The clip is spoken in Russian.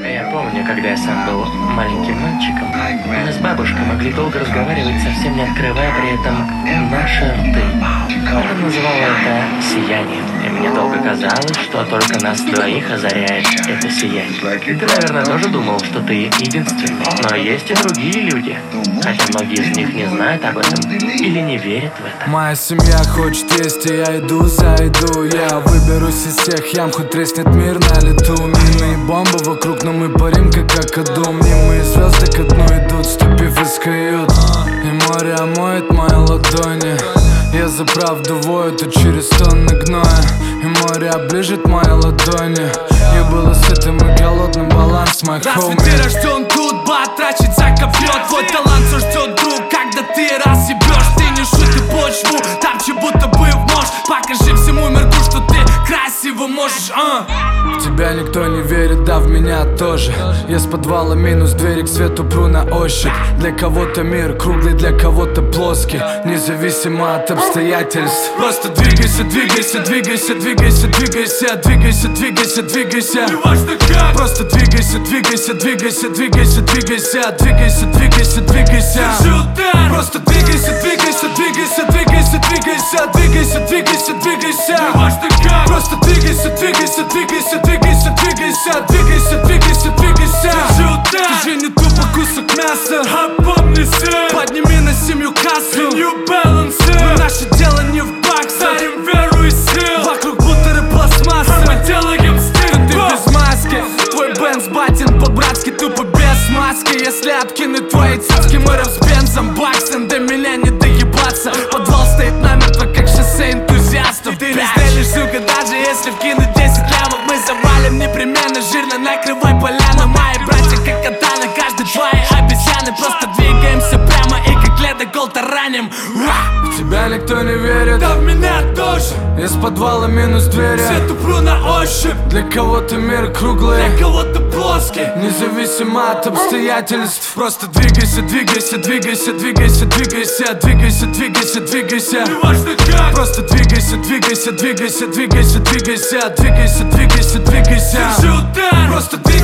Я помню, когда я сам был маленьким мальчиком, мы с бабушкой могли долго разговаривать, совсем не открывая при этом наши рты. Она называла это сиянием, и мне долго казалось, что только нас двоих озаряет это сияние. Ты, наверное, тоже думал, что ты единственный, но есть и другие люди, хотя многие из них не знают об этом или не верят в это. Моя семья хочет есть, и я иду за еду. Я выберусь из всех ям, хоть треснет мир на лету. Мины и бомбы вокруг, но мы парим как какаду. Мнимые звезды ко дну идут, ступив из кают. И море омоет мои ладони. Я за правду вою, то через тонны гноя. И море оближет мои ладони. Я был сытым и голодным, баланс моих хоуми. Разве ты рожден тут, батрачиться копьет? Твой талант все ждет, друг, когда ты разъебешь. Ты не шути почву, там че будто бы в нож. Покажи всему мирку, что ты красиво можешь, В тебя никто не верит, да в меня тоже. Я с подвала минус двери к свету пру на ощупь. Для кого-то мир круглый, для кого-то плоский, независимо от обстоятельств. Просто двигайся, двигайся, двигайся, двигайся, двигайся, двигайся, двигайся, двигайся. Просто двигайся, двигайся, двигайся, двигайся, двигайся, двигайся, двигайся, двигайся. Просто двигайся, двигайся, двигайся, двигайся, двигайся, двигайся, двигайся, двигайся. Просто двигайся, двигайся, двигайся, двигайся, двигайся, двигайся, двигайся, двигайся. Ты же не тупо кусок мяса, подними на семью кассу. Но наше дело не в баксах, вокруг бутеры пластмассы. Мы делаем стиль, ты без маски. Твой Бенз батин по-братски, тупо без маски. Если откинуть твои цицки, мы с бензом баксим. До меня не доебаться, подвал стоит намертво, как шоссе энтузиастов. Ты не стрелишь, сука, даже если вкинуть 10 лямов. Мы завалим непременно, жирно накрывай поляну. Мои братья как катаны, каждый твои обезьяны. Просто двигаемся прямо и как ледокол тараним. В тебя никто не верит, Да в меня тоже. из подвала минус двери. Свету пру на ощупь, Для кого-то мир круглый, для кого-то плоский, независимо от обстоятельств. Просто двигайся, двигайся, двигайся, двигайся, двигайся, двигайся, двигайся, двигайся. неважно как. Просто двигайся, двигайся, двигайся, двигайся, двигайся, двигайся, двигайся, двигайся. Держи удар. Просто двигайся.